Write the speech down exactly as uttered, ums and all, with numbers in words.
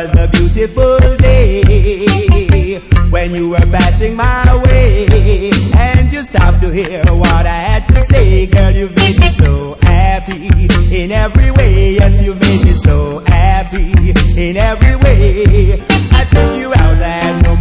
was a beautiful day when you were passing my way, and you stopped to hear what I had to say. Girl, you've made me so happy in every way. Yes, you've made me so happy in every way. I took you out and no